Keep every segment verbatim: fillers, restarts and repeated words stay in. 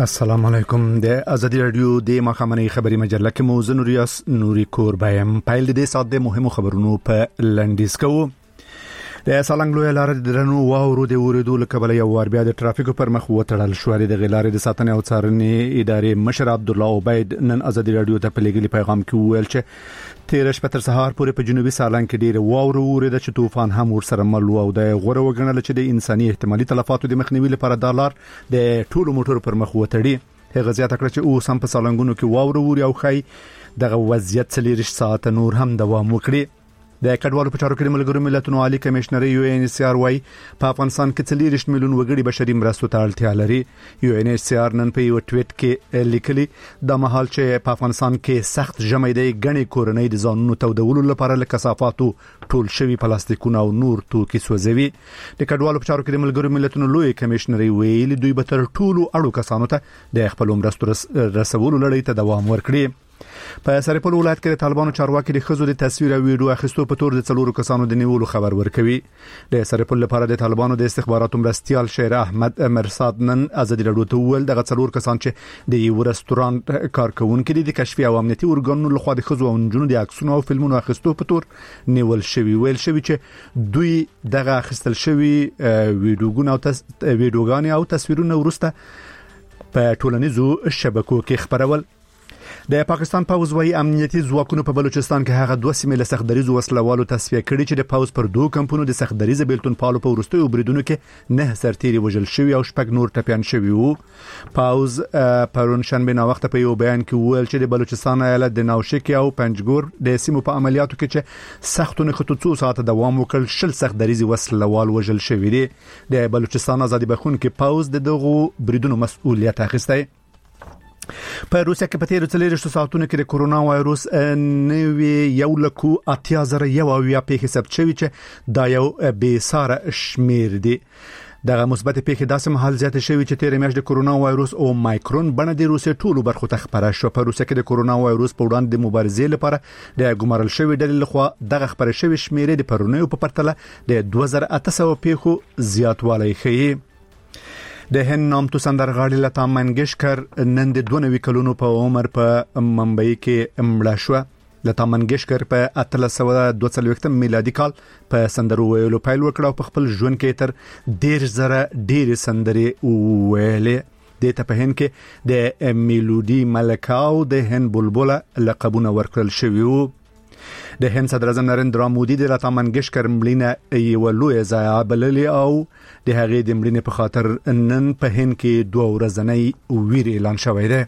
السلام علیکم. د ازادي رادیو د مخامنۍ خبري مجله کې موزه نوریاس نوري کوربایم پایل د سات د مهمو خبرونو په لنډیز کوو. د سالنګ لوی لار د درنو واورو د اوریدو لکبل یو ور بیا د ټرافیکو پر مخ وټړل شو. د غلارې د ساتنې او څارنې ادارې مشر عبد الله عبید نن ازادي رادیو ته په لګلي پیغام کې وویل چې تیر شپه تر سهار پورې په جنوبي سالنګ کې ډیر واورو ورید چې طوفان هم ورسره مل او د غوړه وګڼل چې د انساني احتمالي تلفاتو د مخنیوي لپاره د لار د ټولو موټر پر مخ وټړي. هغه زیاته کړ چې اوس هم په سالنګونو کې واورو وري او خای دغه وضعیت څلور ساعت نور هم دوام وکړي. د کډوالو په چارو کې د ملګرو ملتونو عالی کمشنر یو ان ایچ سی آر وايي په افغانستان کې څلور میلیون وګړي بشري مرستو ته اړتیا لري. یو ان ایچ سی آر نن په یو ټویټ کې لیکلي د مهال چې په افغانستان کې سخت ژمي دی غني کورنۍ د ځانونو تودولو لپاره له کثافاتو ټول شوی پلاستیکونه او نور توکي سوځوي. د کډوالو په چارو کې د ملګرو ملتونو لوی کمشنر ویلي دوی به تر ټولو اړو کسانو ته د خپل مرستو رسولو لړۍ ته دوام ورکړي. په سرپل ولایت کې د طالبانو چارواکي د خزو د تصویر او ویډیو اخیستو په تور د څلورو کسانو د نیولو خبر ورکوي. د سرپل لپاره د طالبانو د استخباراتو مرستيال شیر احمد مرصاد نن ازادي رادیو ته ویل دغه څلور کسان چې د یو رستورانت کارکونکو د کشفي او امنیتي ارګانونو لخوا د خزو او نجونو د عکسونو او فلمونو اخیستو په تور نیول شوی. ویل شوی چې دوی دغه اخیستل شوی ویډیوګونه او تس ویډیوګان او تصویرونه ورسته په ټولنیزو شبکو کې خبرول. د پاکستان پوز وايي امنیتي ځواکونو په بلوچستان کې هغه دوه سیمې له سختدریزو وسلوالو تصفیه کړي چې د پوز پر دوه کمپونو د سختدریزه بیلتون پالو په ورستیو بریدونو کې نه سرتيري وژل شوی او شپږ نور ټپيان شوی وو. پوز پرون شنبه نا وخت په یو بیان کې ویل چې د بلوچستان ایالت د ناوشکی او پنجګور د سیمو په عملیاتو کې چې سختونه خطوطو ساعت دوام وکړ شل سختدریزي وسلوال وژل شوی دي. د بلوچستان ازادي بخون کې پوز د دغه بریدونو مسؤلیت اخیستی. په روسیا کې په تیر څلور ساعتونو کې د کورونا وایروس نوې یو لکو اتیا زره یو اویا پیښې ثبت شوې چې دا یو بې ساره شمیر دی. دغه مثبت پیښې داسې مهال زیاته شوې چې تیر میاشت د کورونا وایروس او مایکرون بڼه د روسیا ټولو برخو ته خبره شو. په روسیا کې د کورونا وایروس په وړاندې د مبارزې لپاره د ګمارل شوی ډلې لخوا دغه خبره شوی شمیرې د پرونیو په پرتله د دوه زره اته سوه پیښو زیاتوالی ښیي. د هند نامتو سندرغاړي لتا منګیشکر نن د دوه نوي کلونو په عمر په ممبئی کې مړه شو. لتا منګیشکر په اتلس سوه دوه څلوېښتم میلادي کال په سندرو ویلو پیل وکړ او په خپل ژوند کې تر ډیر زره ډیر سندرې ویلې. د ته په هند کې د میلودي ملکه او د هند بلبل لقبونه ورکړل شوی وو. د هند صدر اعظم نریندرا مودي د لتا منګیشکر مړینه یو لوی ضایعه بللې او د هغې د مړینې په خاطر نن په هند کې دوه ورځنی ویر اعلان شوی دی.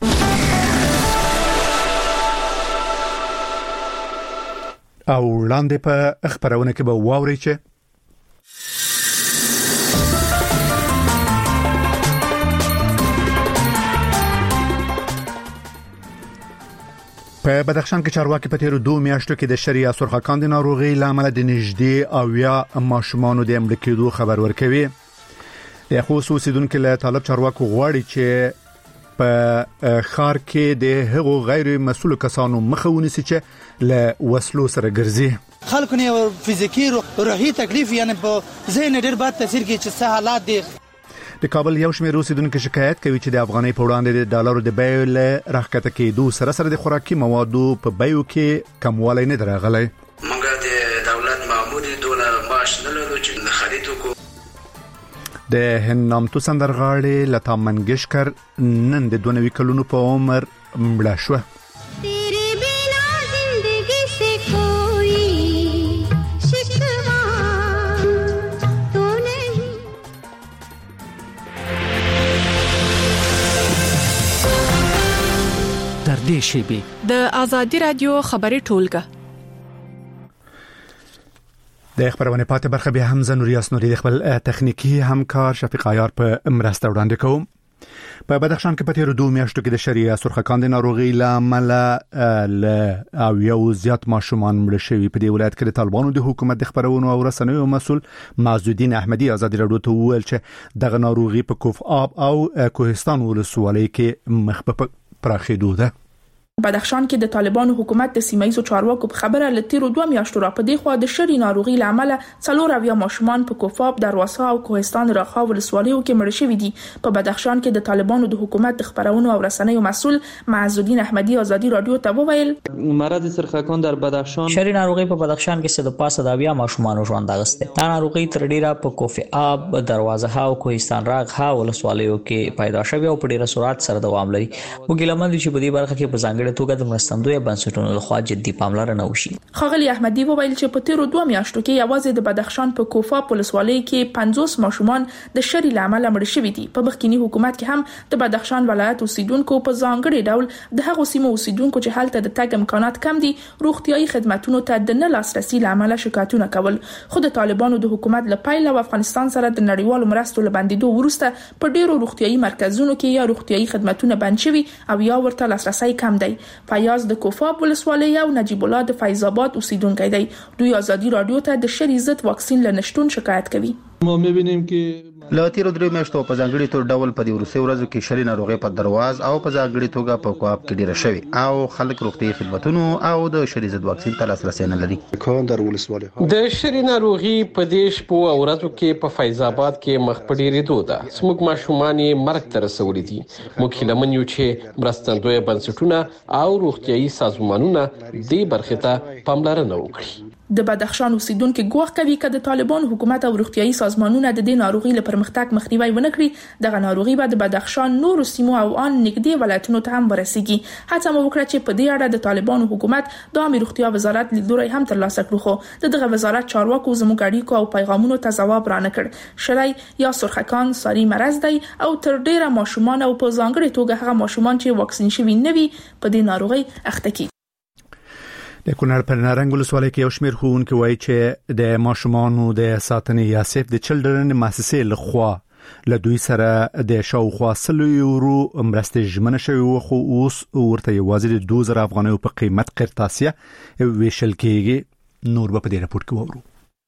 او وړاندې په خبرونه کې به واوري چې په بدخشان کې چارواکي په تیر دوه میاشتو کې د شریعه سرخکان د ناروغي لامل د نږدې او یا ماشومانو د مړ کېدو خبر ورکوي. د خصوصي دونکو له طالب چارواکو غواړي چې په خار کې د هغو غیر مسؤل کسانو مخه ونیسي چې له وسلو سره ګرځي. خلکو نه فزیکی روحي تکلیف یعنی په ذهن ډېر بد تاثیر کوي چې څه حالات دي. د کابل یو شمېر اوسیدونکو شکایت کوي چې د افغانۍ په وړاندې د ډالرو د بیې له راکټه کېدو سره سره د خوراکي موادو په بیو کې کموالی نه راغلی. موږ د دولت مامور ډالر معاش نه لرو چې خرید وکړو. د هند نامتو سندرغاړي لتا منګیشکر نن د دوه نوي کلونو په عمر مړه شوه. د ازادي رادیو خبري ټولګه د خبرونه پاتې برخه به هم زنوریاس نوري د خپل تخنیکی همکار شفیق عیار په مرسته وړاندې کوم. په بدخشان کې په تیر دوه میاشتو کې د شریعه سرخکان د ناروغي لامل له او یو زیات ماشومان مړه شوي. په دې ولایت کې د طالبانو د حکومت د خبرونو او رسنیو مسؤل معزودین احمدی ازادي رادیو ته ویل چې دغه ناروغي په کوف آب او کوهستان ولسوالۍ کې مخ په پراخېدو ده. بدخشان کې د طالبانو حکومت د سیمایي چارواکو په خبره لتیرو دوه میاشتو را په دې خوا د شری ناروغي لامل څلور اویا ماشومان په کوفاب، دروازه او کوهستان راخا ولسوالیو کې مړ شوي دي. په بدخشان کې د طالبانو د حکومت د خبرونو او رسنیو مسؤل معز الدین احمدی آزادی رادیو ته وویل مرض سرخکان در بدخشان شری ناروغي په بدخشان کې څه د پاسه د اویا ماشومان ژوند اغسته. دا ناروغي تر ډیره په کوفاب، دروازه او کوهستان راخا ولسوالیو کې پیدا شوه او په ډیره سرعت سره دوام لري. وګیلمن چې په دې برخه کې په ځانګړي توګه د مرستندوی بنسټونو لخوا جدي پاملرنه وشي. ښاغلي احمدی وویل چې په تیرو دوه میاشتو کې یوازې د بدخشان په کوفا ولسوالۍ کې پنځوس ماشومان د شری لامل مړ شوي دي. په مخکینی حکومت کې هم د بدخشان ولایت اوسیدونکو په ځانګړي ډول د هغو سیمو اوسیدونکو چې هلته د تګ امکانات کم دي روغتيایي خدماتو ته د نه لاسرسي لامل شکایتونه کول. خو د طالبانو د حکومت لپاره او افغانستان سره د نړیوالو مرستو لبندیدو وروسته په ډیرو روغتيایي مرکزونو کې یا روغتيایي خدماتونه بند شوي او یا ورته لاسرسي کم دی. فیاض د کوفاب ولسوالۍ او نجیب الله د فیض آباد اوسیدونکو دی. دوی آزادی رادیو ته د شری ضد واکسین لنشتون شکایت کوي. ما می‌بینیم که له تیرو درې میاشتو په ځانګړي تور ډول په دې ورسې ورځو کې شری ناروغي په درواز او په ځانګړي توګه په کواب کې ډیره شوی او خلک روغتي خدماتونو او د شری ضد واکسین ته لاسرسي نه لري. کاندر ولسوالۍ د شری ناروغي په دې شپو او ورځو کې په فیض آباد کې مخ په ډیرېدو ده. سموږ ماشومان مرګ ته رسولي دي. موږ هیله من یو چې مرستندوی بنسټونه او روغتيایي سازمانونه دې برخه ته پاملرنه وکړي. د بدخشان اوسیدونکو ګواښ کوي چې د طالبانو حکومت او روغتيایي سازمانونه د دې ناروغي لپاره پرمختګ مخنیوي ونه کړي دغه ناروغي به د بدخشان نور سیمو او ان نږدې ولایتونو ته هم ورسیږي. هڅه مو وکړه چې په دې اړه د طالبانو حکومت د عامه روغتیا وزارت لیدلوري هم ترلاسه کړو، خو دغه وزارت چارواکو زموږ اړیکو او پیغامونو ته ځواب را نه کړ. شری یا سرخکان ساری مرض دی او تر ډیره ماشومان او په ځانګړي توګه هغه ماشومان چې واکسین شوي نه وي په دې ناروغي اخته کیږي. د کونړ په نارنګ ولسوالۍ کې یو شمېر ښوونکي وایي چې د ماشومانو د ساتنې یا سیف د چلډرن مؤسسې لخوا له دوی سره د شاوخوا سلو یورو مرستې ژمنه شوې خو اوس ورته یوازې د دوه زره افغانیو په قیمت قرطاسیه ویشل کېږي. نور په دې راپور کې وورو.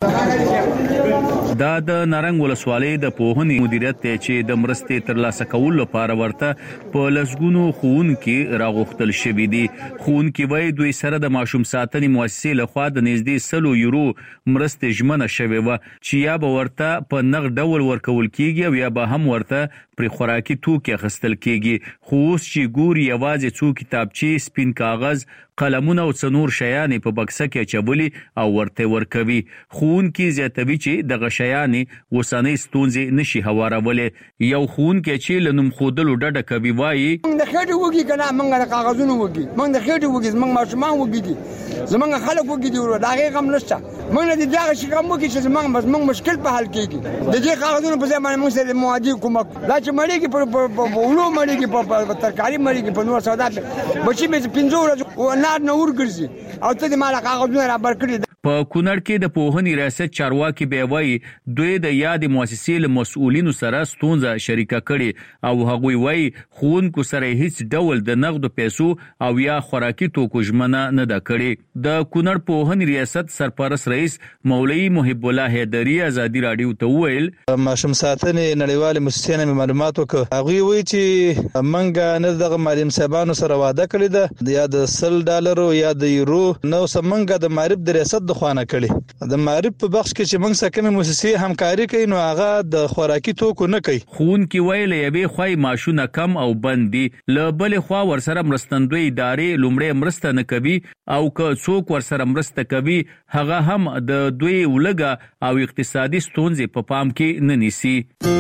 دا د نارنګ ولسوالۍ د پوهنې مدیریت ته چې د مرستې ترلاسه کولو لپاره ورته په لسګونو ښوونکي راغوښتل شوي دي. ښوونکي وایي دوی سره د ماشوم ساتنې مؤسسې لخوا د نږدې سلو یورو مرستې ژمنه شوې وه چې یا به ورته په نغد ډول ورکول کېږي او یا به هم ورته پر خوراکي توکي اخیستل کېږي. خو اوس چې ګوري یوازې څو کتابچې، سپین کاغذ، قلمونه او څنور شیانې په بکسه کې چبلي او ورته ورکوي. ښوونکي زیاتوي چې دغه شیانې وسانې ستونزې نشي هوارولې. یو ښوونکی چې له نوم ښودلو ډډه کوي وایي موږ د خېټې وږي که نه موږ د کاغذونو وږي، موږ د خېټې وږي، زموږ ماشومان وږي دي، زموږ خلک وږي دي، د هغې غم نشته. موږ نه د دغه شي غم وکړي چې زموږ زموږ مشکل په حل کېږي. د دې کاغذونو په ځای باندې موږ سره معادي کومک دا چې مړېږي په اولو مړېږي په ترکاري مړېږي په نور سودا بچي مې پنځه ورځې نار نه ورګرځي او ته دې مال کاغذونه را برکړي. په کونړ کې د پوهنې ریاست چارواکي به وایي دوی د یاد مؤسسې له مسؤلینو سره ستونزه شریکه کړي او هغوی وایي ښوونکو سره هیڅ ډول د نغدو پیسو او یا خوراکي توکو ژمنه نه ده کړې. د کونړ پوهنې ریاست سرپرست رئیس مولوي محب الله حیدري آزادي رادیو ته وویل ماشوم ساتنې نړیوال مؤسسې نه معلومات وکړ. هغوی وایي چې منګه نه دغه معلم صاحبانو سره وعده کړې ده یا د سل ډالرو یا د یورو نو سمنګه د معرف د ریاست د خوانه کړي. د معرف په بخش کې چې موږ سره کومه مؤسسې همکاري کوي نو هغه د خوراکي توکو نه کوي. ښوونکي ویل یوې خوای ماشونه کم او بندي له بل خوا ورسره مرستندوی ادارې لومړی مرسته نه کوي او که څوک ورسره مرسته کوي هغه هم د دوی ولګه او اقتصادي ستونزې په پام کې نه نیسي.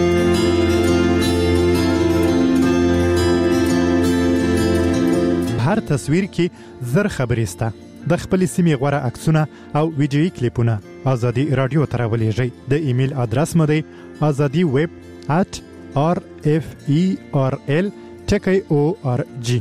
هر تصویر کې زر خبرې سته. د خپل سیمې غوړه عکسونه او ویډیويي کلیپونه آزادي رادیو ته راولېږئ. د ایمیل ادرس مو دی azadi web at r f e r l t k o r g.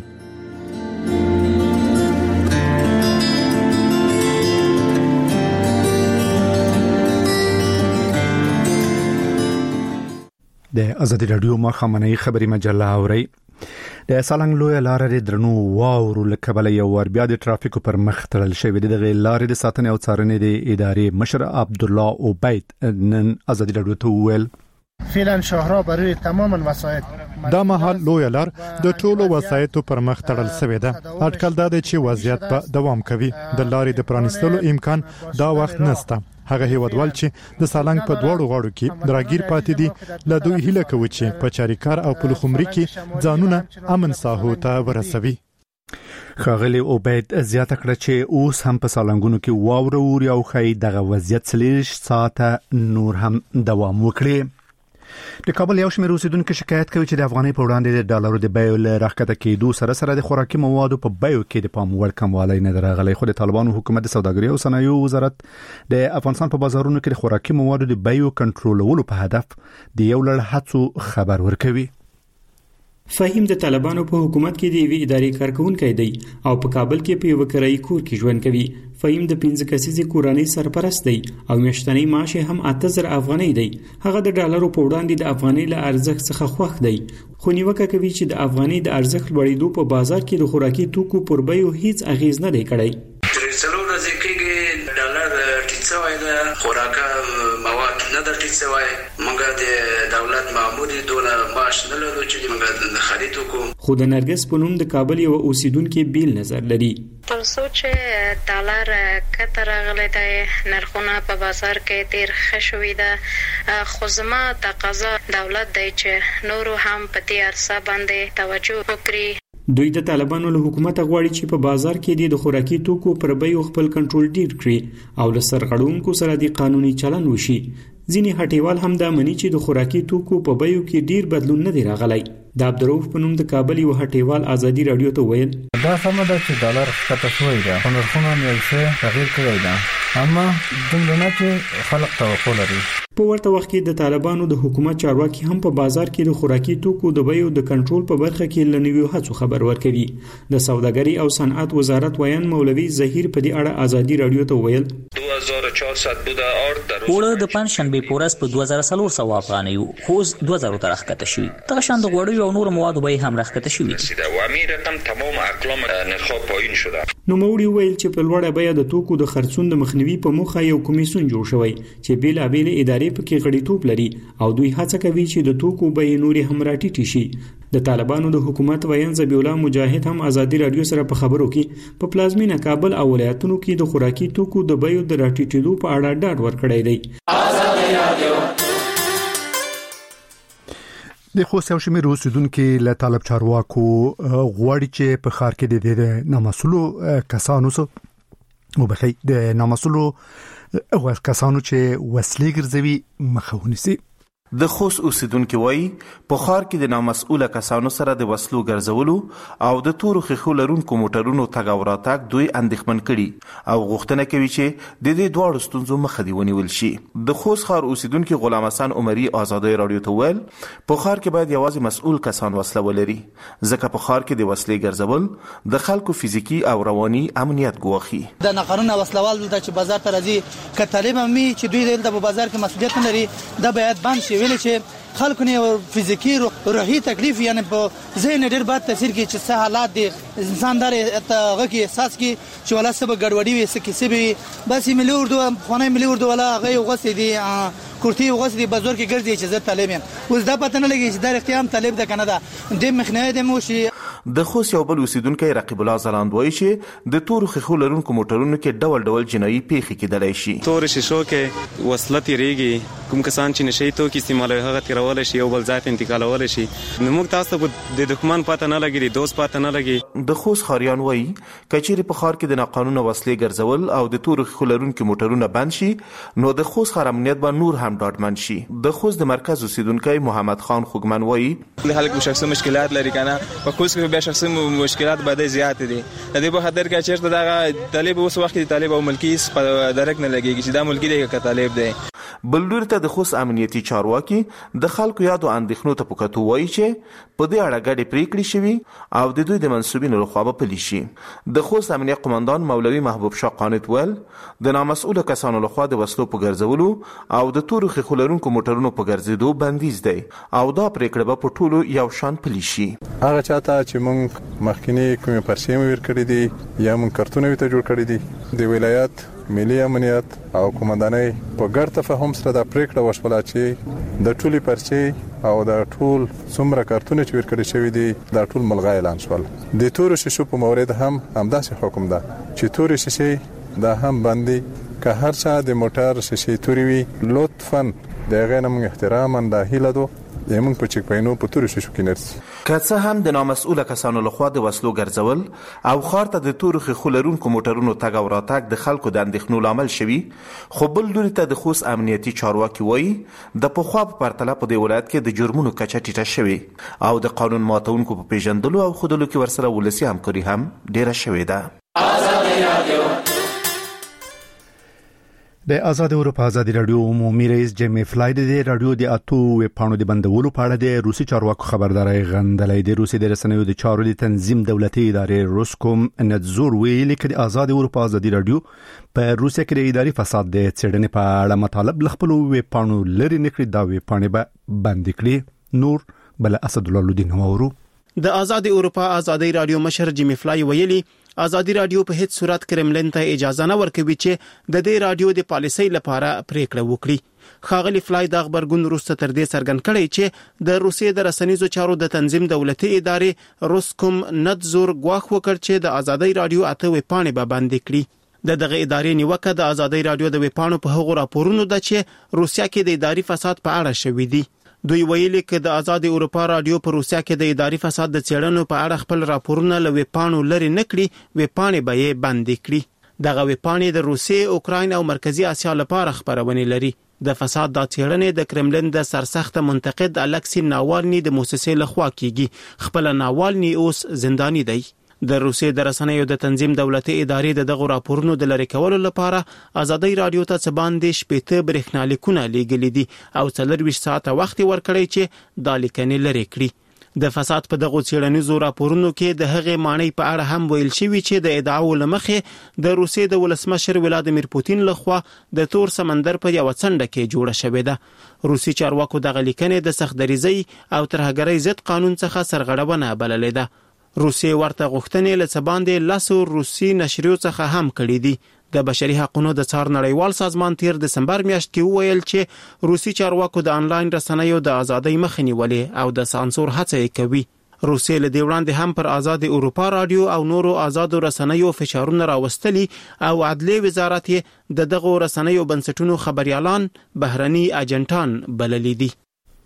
د آزادي رادیو مخامنۍ خبري مجله اوري. د سالنګ لوی لارې درنو واورو لکبل یو ور بیا د ټرافیکو پر مخ تړل شوی د لارې د ساتنې او څارنې د ادارې مشر عبد الله عبید نن آزادي رادیو ته ویل فعلا شاهراه برای تمام وسایط دا مهال لوی لار د ټولو وسایطو پر مخ تړل شوې ده. اټکل دا دی چې وضعیت به دوام کوي. د لارې د پرانیستلو امکان دا وخت نشته. هغه هیوادوال چې د سالنګ په دوړو غاړو کې دراګیر پاتې دي له دوی هیله کوي چې په چاریکار او پلخمري کې ځانونه امن ساحو ته ورسوي. خاغلی عبید زیاته کړه چې اوس هم په سالنګونو کې واوره اوري او خی دغه وضعیت څلېش ساعته نور هم دوام وکړي. د کابل یو شمېر اوسیدونکو شکایت کوي چې د افغانۍ په وړاندې د ډالرو د بیو له راکښته کېدو سره سره د خوراکي موادو په بیو کې د پام وړ کموالی نه راغلی. خو د طالبانو حکومت د سوداګرۍ او صنایعو وزارت د افغانستان په بازارونو کې د خوراکي موادو د بیو کنټرولولو په هدف د یو لړ هڅو خبر ورکوي. فهیم د طالبانو په حکومت کې د یوې ادارې کارکونکی دی او په کابل کې په یو کرایي کور کې ژوند کوي. فهیم د پنځه کسیزې کورنۍ سرپرست دی او میاشتنی معاش هم اته زره افغانۍ دی. هغه د ډالرو په وړاندې د افغانۍ له ارزښت څخه خوښ دی، خو نیوکه کوي چې د افغانۍ د ارزښت لوړېدو په بازار کې د خوراکي توکو پر بیو هیڅ اغیز نه دی کړی. خوراکه مواد نه در ټیټ شوی، موږ د دولت معمولی دونه معاش نه لرو چې موږ د خرید وکړو. خو د نرګس په نوم د کابل یو اوسیدونکو بیل نظر لري. تر څو چې ډالر کته راغلی دی نرخونه په بازار کې ډیر ښه شوي ده، خو زما تقاضا دولت دی چې نورو هم په دې عرصه باندې توجه وکړي. دوی د طالبانو له حکومت غواړي چې په بازار کې د خوراکي توکو پر بیو خپل کنټرول ډیر کړي او له سرغړونکو سره د قانوني چلن وشي. ځینې هټیوال هم دا مني چې د خوراکي توکو په بیو کې ډیر بدلون نه دی راغلی. د عبدالرؤف په نوم د کابل یو هټیوال ازادي رادیو ته ویل دا سمه ده چې ډالر ښکته شوی ده، خو نرخونه هم یو څه تغییر کړی ده، اما دومره نه چې خلک توقع لري. په ورته وخت کې د طالبانو د حکومت چارواکي هم په بازار کې د خوراکي توکو د بیو د کنټرول په برخه کې له نویو هڅو خبر ورکوي. د سوداګرۍ او صنعت وزارت ویان مولوي ظهیر په دې اړه ازادي رادیو ته ویل وړه د پنځشنبه په ورځ په دوه زره څلور سوه افغانۍ خو دوه زره ته راښکته شوي. دغه شان د غوړیو او نورو موادو بیې هم راښکته شوي. نوموړي ویل چې په لوړه بیه د توکو د خرڅون د مخنیوي په موخه یو کمیسیون جوړ شوی چې بېلابېلې ادارې پکې غړیتوب لري او دوی هڅه کوي چې د توکو بیې نورې هم راټیټې شي. د طالبانو د حکومت ویان ذبیح الله مجاهد هم ازادي رادیو سره په خبرو کې په پلازمینه کابل او ولایتونو کې د خوراکي توکو د بیو د راټیټېدو په اړه ډاډ ورکړی دی. د خوست یو شمېر اوسیدونکو له طالب چارواکو غواړي چې په ښار کې د نامسؤلو کسانو سره وبخي د نامسؤلو کسانو چې وسلې ګرځوي مخه ونیسي. د خوست اوسیدونکو وایي په ښار کې د نامسؤله کسانو سره د وسلو ګرځولو او د تورو خېخو لرونکو موټرونو تګ او راتګ دوی اندېښمن کړي او غوښتنه کوي چې د دې دواړو ستونزو مخه دی ونیول شي. د خوست ښار اوسیدونکو غلام حسن عمري ازادي رادیو ته ویل په ښار کې باید یوازې مسؤل کسان وسله ولري، ځکه په ښار کې د وسلې ګرځول د خلکو فزیکی او رواني امنیت ګواښي. د ناقانونه وسلوال د چې بازار ته راځي کتلیم مې چې دوی د بازار کې مسؤلیت نه لري د باید بند شي، ویل چې خلکو نه فزیکی روحي تکلیف یعنی په ذهن ډېر بد تاثیر کوي چې څه حالات دي انسان دار هغه کې احساس کوي چې ولا سبب ګډوډي وي څه کیسه وي بس ملي اردو خونه ملي اردو ولا هغه غوسې دي کورتي وغوسې دي بازار کې ګرځي چې زه طالب یم. اوس دا پته نه لګي چې دا اختیام طالب ده کنه ده د مخنیه د موشي. د خوست یو بل اوسیدونکو رقیب الله زلاند وایي چې د تورو خېخو لرونکو موټرونو کې ډول ډول جنایي پیښې کېدلی شي. تور شیشو کې وسله تیریږي، کوم کسان چې نشي توکي استعمالوي هغه تیرول شي او بل ځای ته انتقالول شي. نو موږ تاسو ته د دښمن پته نه لګي، د دوست پته نه لګي. د خوست خاریان وایي کچېرې په ښار کې د ناقانونه وسلې ګرځول او د تورو خېخو لرونکو موټرونه بند شي نو د خوست ښار امنیت به نور هم ډاډمن شي. د خوست د مرکز اوسیدونکو محمد خان خوګمن وایي خلک شخصي مشکلات لري کنه په خوست کې به شخصي مشکلات باندې زیات دي. د دې په خاطر کې چې دا طالب اوس وخت کې طالب او ملکی په درک نه لګيږي چې دا ملکی دی که طالب دی. بل لور ته د خوست امنیتي چارواکي د خلکو یادو اندېښنو ته پکاتو وایي چې په دې اړه ګډې پریکړې شوي او د دوی د منسوبینو لخوا به پلي شي. د خوست امنیت قومندان مولوي محبوب شاه قانت ویل د نامسؤله کسانو لخوا د وسلو په ګرځولو او د تورو خېخو لرونکو موټرونو په ګرځېدو بندیز دی او دا پریکړه به په ټولو یو شان پلي شي. هغه چاته چې موږ مخکینی کومې پرسې مې ورکړې دي یا موږ کارتونه ته جوړ کړی دي د ولایت ملي امنیت او قومندانۍ په ګډ تفاهم سره د پریکړه وشوله چې د ټولي پرچې او د ټول څومره کارتونه چې ورکړي شوی دي د ټول ملغا اعلان شول. د تور شیشو په مورید هم همداسې حکم ده چې تور شیشې دا هم باندې که هر چا د موټر شیشې توري وي لطفاً د غنم احتراما د هیلادو زمون په چک پاینو په تور شیشو کې نرسي. که څه هم د نامسؤله کسانو لخوا د وسلو ګرځول او خار ته د تور خلرونکو موټرونو تګ او راتګ د خلکو د اندېښنو لامل شوي، خو بل لوري ته د خوست امنیتي چارواکي وایي د پخوا په پرتله په دې ولایت کې د جرمونو کچه ټیټه شوې او د قانون ماتونکو په پیژندلو او ښودلو کې ورسره ولسي همکاري هم ډیره شوې ده. د آزاد اروپا آزادي رادیو عمومي رئیس جیمی فلای د رادیو د اتو وپاڼو د بندولو په اړه د روسي چارواکو خبرداري غندلې. د روسي د رسنیو د چارو د تنظیم دولتي ادارې روسکوم نتزور ویلي چې د آزاد اروپا آزادي رادیو په روسیا کې د اداري فساد د څېړنې په اړه مطالب لخپل وپاڼو لري نکړي دا وپاڼې به بند کړي. نور بل اسد الله الدین اورو د آزاد اروپا آزادي رادیو مشر جیمی فلای ویلي آزادي رادیو په هیڅ صورت کرملین ته اجازه نه ورکوي چې د دې رادیو د پالیسۍ لپاره پریکړه وکړي. خاغلی فلای د خبرګون وروسته تر دې څرګند کړی چې د روسیې د رسنیزو چارو د تنظیم دولتي ادارې روسکوم نتزور غواخ وکړ چې د آزادي رادیو اته وپاڼې به بند کړي. د دغه ادارې نیوکه د آزادي رادیو د وپاڼو په هغو راپورونو ده چې روسیا کې د اداري فساد په اړه شوي دي. دوی ویلي چې د آزاد اروپا رادیو په روسیا کې د اداري فساد د څېړنو په اړه خپل راپورونه له وپاڼو لري نکړي، وپاڼې به یې بند کړي. دغه وپاڼې د روسیې، اوکراین او مرکزی اسیا لپاره خبرونه لري. د فساد د څېړنې د کرملین د سرسخت منتقد الکسی ناوالني د موسسې لخوا کیږي. خپل ناوالني اوس زندانی دی. د روسیې د رسنیو د تنظیم دولتي ادارې د دغه راپورونو د لری کولو لپاره آزادي رادیو ته څه باندې شپږ برېښنالیکونه لیږلي دي او څلور ساعته وخت ورکړی چې دا لیکنې لری کړي. د فساد په دغه څېړنیزو راپورونو کې د هغې معنی په اړه هم ویل شوی چې د ادعاو لمخې د روسیې د ولسمشر ولادیمیر پوتین لخوا د تور سمندر په یو څنډه کې جوړه شوې ده. روسي چارواکو دغه لیکنې د سختدریزۍ او ترهګرۍ ضد قانون څخه سرغړونه بللې ده. روسیې ورته غوښتنې له څه باندې لسو روسي نشریو څخه هم کړې دي. د بشري حقوقو د څار نړیوال سازمان تیر دسمبر میاشت کې وویل چې روسي چارواکو د انلاین رسنیو د ازادۍ مخه نیولې او د سانسور هڅه کوي. روسیې له دې وړاندې هم پر آزاد اروپا رادیو او نورو آزاد رسنیو فشارونه راوستلي او عدلیه وزارت د دغه رسنیو بنسټونو خبريالان بهرني اجنټان بللي دي.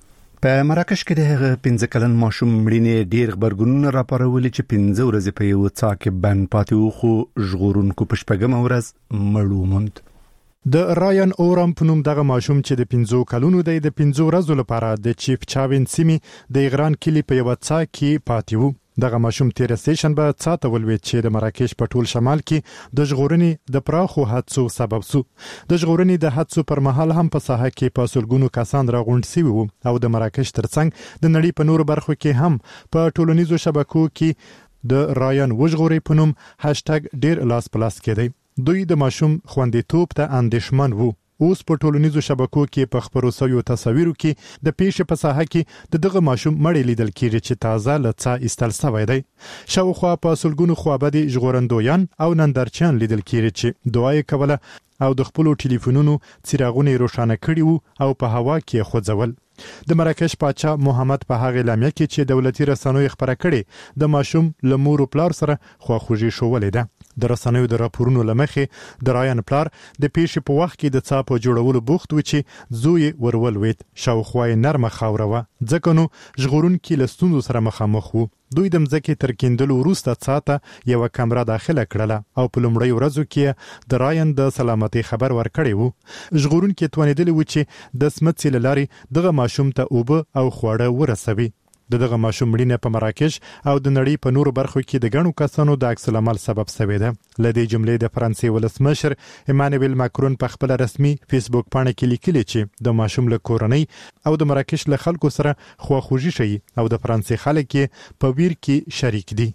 په مراکش کې د هغه پنځه کلن ماشوم مړینې ډیر خبرګونونه راپارولي چې پنځه ورځې په یو څا کې بند پاتې وو، خو ژغورونکو په شپږمه ورځ مړ وموند. د راین اورم په نوم دغه ماشوم چې د پنځو کلونو دی د پنځو ورځو لپاره د چیف چاوین سیمي د ایران کلی په یو څا کې پاتې وو. دغه ماشوم تیر سټیشن به څاته ولوي چې د مراکش په ټول شمال کې د ژغورنې د پراخو حادثو سبب سو. د ژغورنې د حادثو پر مهال هم په ساحه کې په سلګونو کسان راغونډ شوي وو او د مراکش ترڅنګ د نړۍ په نورو برخو کې هم په ټولنیزو شبکو کې د راین وژغوري په نوم هاشټګ ډیر لاس پلاس کېدی. دوی د ماشوم خوندیتوب ته اندېښمن وو. اوس په ټولنیزو شبکو کې په خبرو سویو تصاویرو کې د پیښې په ساحه کې د دغه ماشوم مړی لیدل کېږي چې تازه له څا ایستل شوی دی. شاوخوا په سلګونو خوابدي ژغورندویان او نندارچیان لیدل کېږي چې دعا یې کوله او د خپل ټلیفونونو څراغونه روښانه کړي وو او په هوا کې خوځول. د مراکش پاچا محمد په هغه اعلامیه کې چې دولتي رسنیو خبره کړې د ماشوم له مور او پلار سره خواخوږي شولې ده. د رسنیو د راپورونو لمخې د راین پلار د پیښې په وخت کې د څا په جوړولو بوخت و چې زوی ورول وید شاوخوا نرمه خاوره و ځکه نو ژغورونکي له ستونزو سره مخامخ وو. دوی د مځکې تر کیندلو وروسته څا ته یوه کامره داخله کړله او په لومړۍ ورځو کې د راین د سلامتۍ خبر ورکړی وو. ژغورونکي توانېدلي وو چې د سمڅې له لارې دغه ماشوم ته اوبه او خواړه ورسوي. د دغه ماشوم مړینه په مراکش او د نړۍ په نورو برخو کې د ګڼو کسانو د عکس العمل سبب شوې ده. له دې جملې د فرانسې ولسمشر ایمانوئل ماکرون په خپل رسمي فیسبوک پاڼه کې لیکلي چې د ماشوم له کورنۍ او د مراکش له خلکو سره خواخوږي شي او د فرانسې خلک یې په ویر کې شریک دي.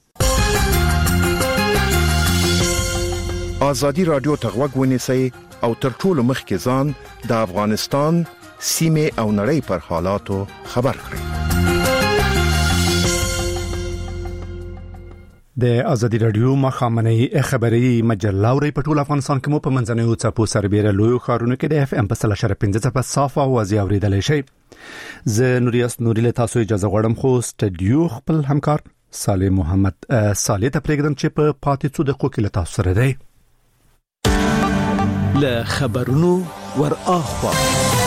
آزادي رادیو ته غوږ ونیسئ او تر ټولو مخکې ځان د افغانستان سیمه او نړۍ پر حالاتو خبر کړئ. د ازادي رادیو مخامنۍ خبري مجله اوري په ټول افغانستان کې مو په منځنوي چاپو سربېره لوی خارونه کې د اف ام په سل شر پنځه په صافه او ازي اوریدل شي. زه نوریاس نوري له تاسو اجازه غواړم خو سټډیو خپل همکار صالح محمد صالح ته پرېږدم چې په پاتې څو دقیقو کې له تاسو سره دی. له خبرونو ور اخوا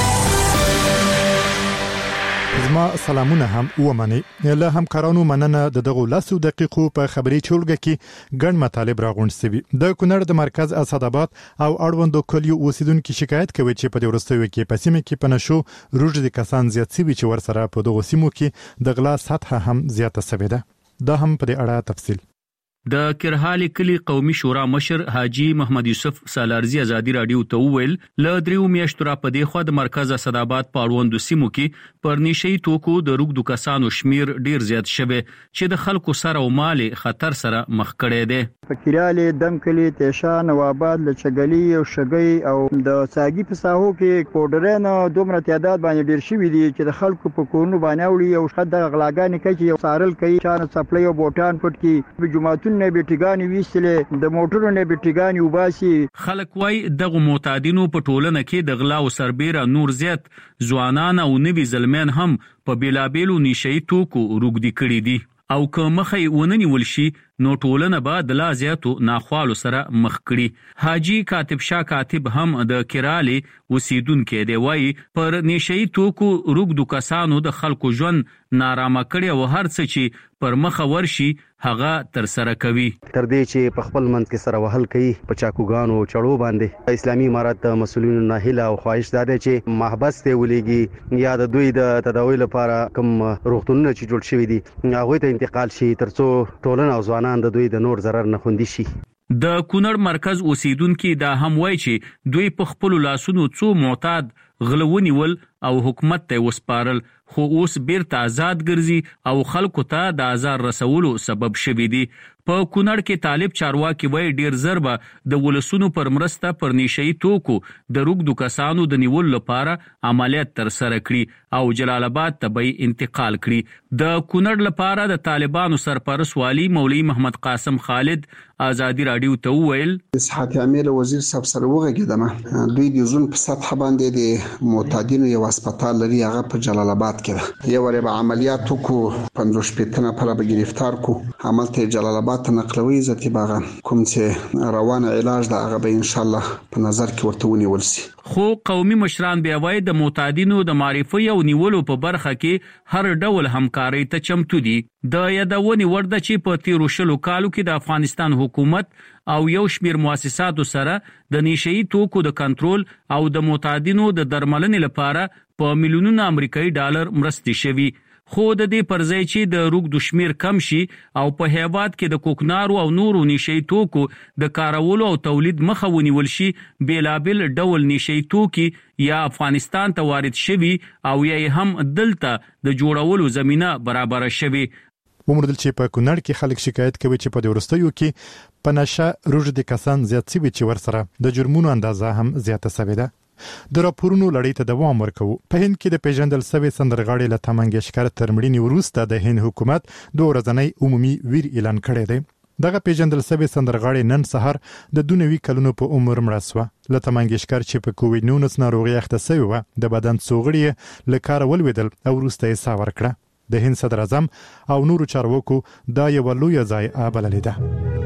زما سلامونه هم ومني. له همکارانو مننه د دغه لاسو دقیقو په خبري چولګه کې ګڼ مطالب راغونډ سوي. د کونړ د مرکز اسداباد او اړوندو کلیو اوسیدونکو شکایت کوي چې په ورستیو کې په سیمه کې پنشو روج دي کسان زیات سوي چې ور سره په دغه سیمو کې د غلا سطح هم زیاته سوي ده. دا هم په اړه تفصیل د کرهالي کلی قومي شورا مشر حاجی محمد یوسف سالارزی ازادي رادیو ته ویل ل دریو میاشتو را په دی خو د مرکز اسداباد پاروندو سیمو کې پر نشي توکو د روغ د کسانو شمیر ډیر زیات شوه چې د خلکو سره او مال خطر سره مخ کړي دي. فکرالي دم کلی تیشان او آباد لچګلی او شګي او د ساګي په ساحو کې پودرن دومره تعداد باندې ډیر شوی دي چې د خلکو په کورونو باندې وړي او خد غلاګانې کوي او سارل کوي چانه سپلای او بوټان پټ کی جمعهتون نه بیټګانی ویستله د موټرو نه بیټګانی وباسي. خلک وای دغه معتادینو په ټولنه کې د غلا او سربېره نور زیات ځوانان او نوي ظلمین هم په بیلابېلو نشي توکو روګدي کړي دي او که مخې ونني ولشي نو ټولنه به د لا زیاتو ناخوالو سره مخ کړي. حاجی کاتب شاه کاتب هم د کرالی اوسیدونکو دی وای پر نشئی توکو روګدو کسانو د خلکو ژوند نارامه کړي او هر څه چې پر مخ ورشي هغه تر سره کوي. تر دې چې په خپل منځ کې سره وهل کوي په چاکوګانو چړو باندې اسلامي امارات مسولینو نه هله او خواهش ده چې محبس ته ولېږي یا د دوی د تداوی لپاره کوم روغتونونه چې جوړ شوي دي هغه ته انتقال شي ترڅو ټولنه او ځوانان د دوی د نور ضرر نه خوندي شي. د کونړ مرکز اوسیدونکو دا هم وایي چې دوی په خپل لاسونو څو معتاد غلونی ول او حکومت ته وسپارل خو اوس بیرته آزاد ګرځي او خلکو ته د آزار رسولو سبب شوي دي. په کونړ کې طالب چارواکي وای ډیر ضربه د ولسونو پر مرسته پر نشئی توکو د روګدو کسانو د نیول لپاره عملیات تر سره کړي او جلال آباد ته به انتقال کړي. د کونړ لپاره د طالبانو سرپرست والی مولوی محمد قاسم خالد ازادي رادیو ته ویل صحت عامل وزیر صاحب سره وغږیدم دوی د زون په سطح باندې د معتادینو یو هسپتال لري هغه په جلال آباد کې ده یو ور به عملیات کو پنځوس پېتنه پر به گرفتار کو عمل ته جلال آباد ته نقلوي ذاتی باغ کوم چې روانه علاج ده هغه به ان شاء الله په نظر کې ورته ونیول شي. خو قومي مشران بیا وایي د معتادینو د معرفي او نیولو په برخه کې هر ډول همکاري ته چمتو دي. د یادونې ورده چې په تیرو شلو کالو کې د افغانستان حکومت او یو شمیر مؤسساتو سره د نشئی توکو د کنټرول او د معتادینو د درملنې لپاره په میلیونونو امریکایي ډالر مرستې شوي. خو د دې پرځای چې د روغ دشمیر کم شي او په هیواد کې د کوکنارو او نورو نشئی توکو د کارولو او تولید مخه ونیول شي بیلابل ډول نشئی توکي یا افغانستان ته وارد شوي او یا هم دلته د جوړولو زمينه برابر شوي. ومردل چې په کونړ کې خلک شکایت کوي چې په ورستیو کې په نشه روج دي کسان زیات سوي چې ور سره د جرمونو اندازه هم زیاته سوي ده. د راپورونو لړۍ ته دوام ورکوي. په هند کې د پیژندل سوي سندرغاړي لتا منګیشکر تر مړینې وروسته د هند حکومت دوه ورځنی عمومي ویر اعلان کړی دی. دغه پیژندل سوي سندرغاړي نن سحر د دونوي کلونو په عمر مړ شو. لتا منګیشکر چې په کووډ نولس ناروغي اخته شوی و د بدن څوغړی له کار ولویدل او وروسته یې ساه ورکړه. د هند صدر اعظم او نورو چارواکو دا یو لوی ځای ابللې ده.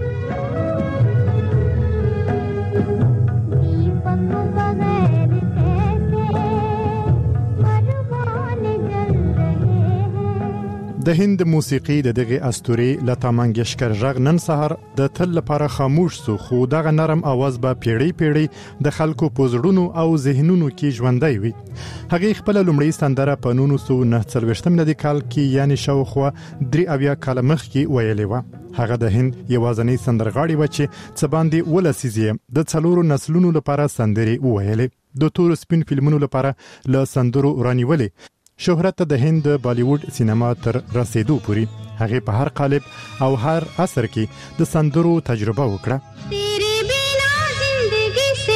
د هند موسیقي د دغه اسطوري لتا منګیشکر ژغ نن سحر د تل لپاره خاموش سو خو دغه نرم आवाज به پیړی پیړی د خلکو پوزړونو او ذهنونو کې ژوندۍ وي. هغه خپل لومړی سندره په نولس سوه نهه څلوېښتم لدی کال کې یعنی شاوخوا درې اویا کال مخکې ویلې و. هغه د هند یوازنی سندرغاړي و چې څه باندې ولسیزي د څلورو نسلونو لپاره سندري ویلې. د تور سپین فلمونو لپاره ل سندرو رانیولې. شهرت د هند بالیوډ سینما تر رسیدو پوري هغه په هر قالب او هر عصر کې د سندرو تجربه وکړه. تیرے بنا زندگی سے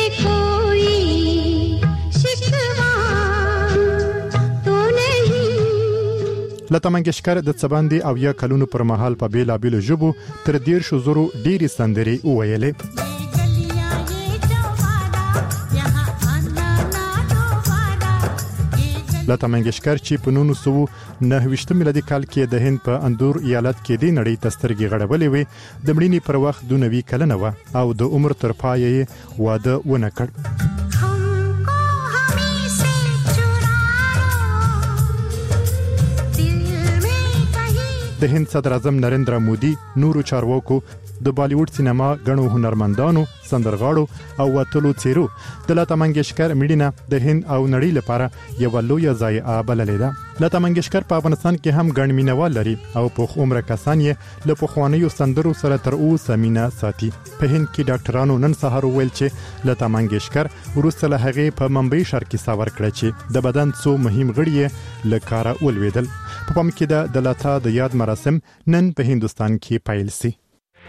کوئی شکوا تو نہیں. لتا منګشکر د څباندې او یا کلونو پر مهال په بیلابیلو ژبو تر ډیر شو زرو ډیرې سندرې وویلې. لتا منګشکر چې په نولس سوه نهه ویشتم میلادي کال کې د هند په اندور ایالت کې د نړۍ تسترګي غړولې وي. د مړینې پر وخت د نوي کلنه و او د عمر تر پایه واده ونه کړ. د هند صدر اعظم نریندرا مودي نورو چارواکو د بالیوډ سینما غنو هنرمندانو سندرغاړو او وتلو څیرو د لتا منګشکر مړینه د هند او نړۍ لپاره یو لوی ضایعه بللې ده. لتا منګشکر په افغانستان کې هم ګڼ مینوال لري او په عمر کسان یې له پخوانیو سندرو سره تر اوسه مینه ساتي. په هند کې ډاکټرانو نن سهار ویل چې لتا منګشکر وروسته له هغې په ممبئی ښار کې سفر کړی چې د بدن څو مهم غړي یې له کاره ولوېدل. په پام کې د لتا د یاد مراسم نن په هندستان کې پیل سي.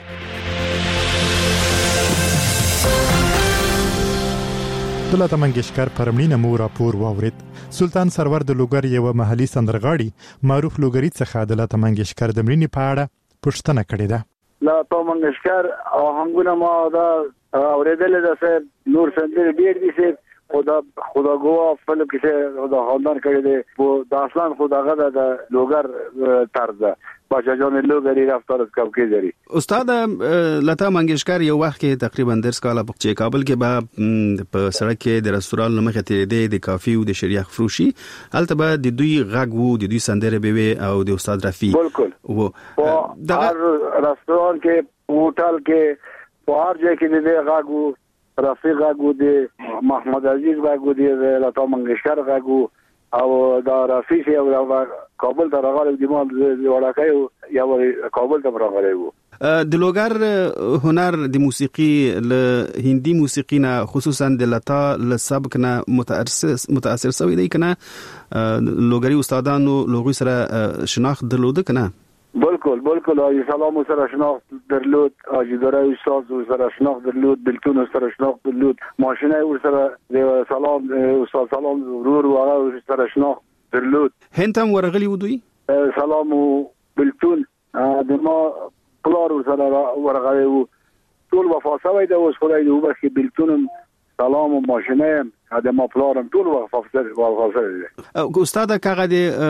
د لتا منګشکر پر مړینه مو راپور واورید. سلطان سرور د لوګر یو محلي سندرغاړي معروف لوګری څخه د لتا منګشکر د مړینې په اړه پوښتنه کړې ده. لتا منګشکر آهنګونه ما دا اوریدل ده چې نور سندرې ډېر دي چې خدا خدا ګوا فل کې خدا خاندان کړی دی په داستان خداغه د لوګر طرز ده باچا جان لوګری رفتار کب کې جری. استاد لتا منګشکر یو وخت کې تقریبا درس کاله په کابل کې به په سړک کې د رستوران لمخه تیرې د کافي او د شریخ فروشي هلته به د دوی غږ وو د دوی سندره به وي او د استاد رفیع بالکل وو د رستوران کې هوټل کې په هر ځای کې د غږ وو رفیع غږ وو د محمد عزیز غږ وو د لتا منګشکر غږ وو او دا رفیع او کابل ته راغلی د مال وړاکای یا کابل ته راغلی وو. د لوګر هنر د موسیقي له هندي موسیقي نه خصوصا د لتا له سبک نه متاثر متاثر شوی دی کنه لوګری استادانو لوګي سره شناخت درلود کنه. بالکل بالکل آی سلام سره شناخت درلود اجداره استاد سره شناخت درلود بلتون سره شناخت درلود ماشینه ور سره سلام استاد سلام ورور وغه سره شناخت درلود. هند هم ورغلی ودوی سلام بلتون د ما پلار سره ورغلی و ټول وفاسوي د اوس خدای دې وبخي بلتون سلام او ماشینه د ما پلارم ټول وفاسوي وفاسوي استاد کاغه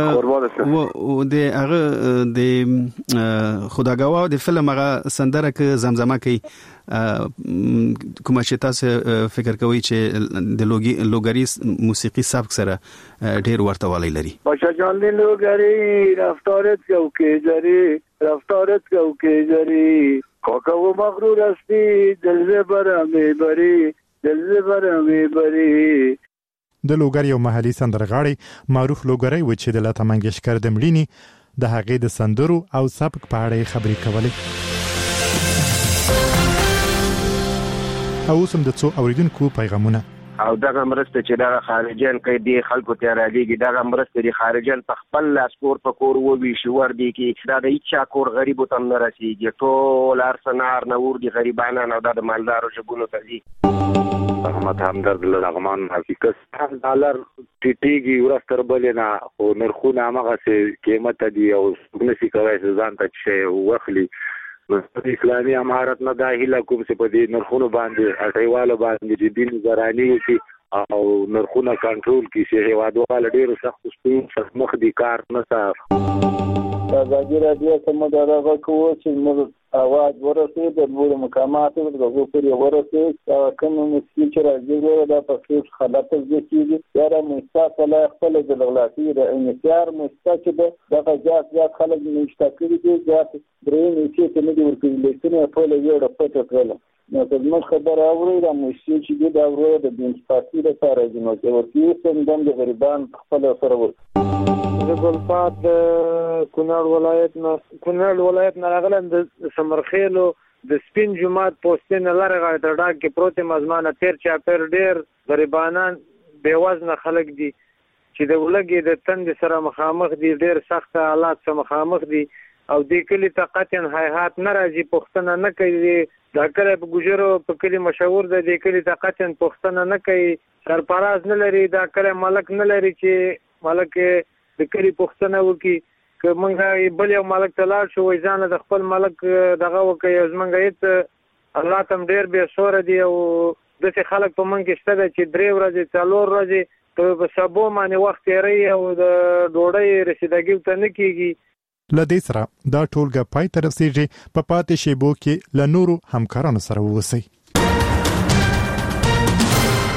د د هغه د خداګوا د فلم هغه سندره ک زمزمه کوي کومه چې تاسو فکر کوئ چې د لوګری موسیقي سبک سره ډیر ورته والی لري. بچا جان دی لوګری رفتارت کو کې جری رفتارت کو کې جری کوکو مغرور استی دل زبر می بری دل زبر می بری. د لوګر یو محلي سندرغاړي معروف لوګری و چې د لتا منګشکر د مړینې د هغې د سندرو او سبک په اړه خبرې کولې. او سم د څو اوریدونکو پیغامونه او دغه مرسته چې دغه خارجيان کوي د خلکو ته راځي دغه مرسته د خارجيان په خپل لاسپور په کور ووي شوور دي کې دا د هیڅ کور غریب ته نه رسیږي ټول ارسنار نور دي غریبانه نه د مالدارو شګونو ته دي. محمد همدرد لغمان حقیقت ډالر ټیټیږي ورستر بلنه او نرخونه هغه څه قیمت دي او نسی کوي ځان ته چې وخلی اسلامي امارت نه داخله کوم څه په دې نرخونو باندې اټیواله باندې د دین زرانی وکي او نرخونه کنټرول کی شي هوادوال ډیر سخت ستون مخ دي کار نه صاف. دا ځای راځي چې موږ راغو کوو چې موږ اواز ورسې د ټول مقاماتو د غوښتنې ورسې کوم مسکی چې راځي دا په څیر خلک ځکیږي یاره مستاق ولا خپل د لغلاتی د انتشار مستاق د دغه ځات ځات خلک مشتاقي دي ځات درې چې ته نه دی ورکړي لیکنه په لږه راپټ کړل نو زموږ خبر اوري دا مشي چې دا ورو د بنچ پارتي لپاره دی نو چې ورته څنګه د غریبان خپل سره ورته د ګلفات کونړ ولایت نه کونړ ولایت نه راغلم د سمرخیلو د سپین جماعت پوسټین لاره غاړه تر ډاګ کې پروت مزمانه تیر چا پر ډیر غریبانان بے وزن خلک دي چې د ولګي د تند سره مخامخ دي ډیر سخت حالات سره مخامخ دي او د کلی طاقتن هيهات ناراضي پښتنه نه کوي دا کله په ګجرو په کلی مشهور ده د کلی طاقتن پښتنه نه کوي سرپراز نه لري دا کله ملک نه لري چې ملک د کلی پښتنه وکي که مونږ بل یو ملک ته لاړ شو وای ځان د خپل ملک دغه وکي زمونږ هیڅ الله تم ډیر به سور دی او د څه خلک په مونږ کې شته چې درې ورځې څلور ورځې په سبو باندې وخت یې او د ډوډۍ رسیدګي ته نه کیږي لدې سره دا ټولګه پای تر رسیدي په پاتې شیبو کې ل نورو همکارانو سره ووسی.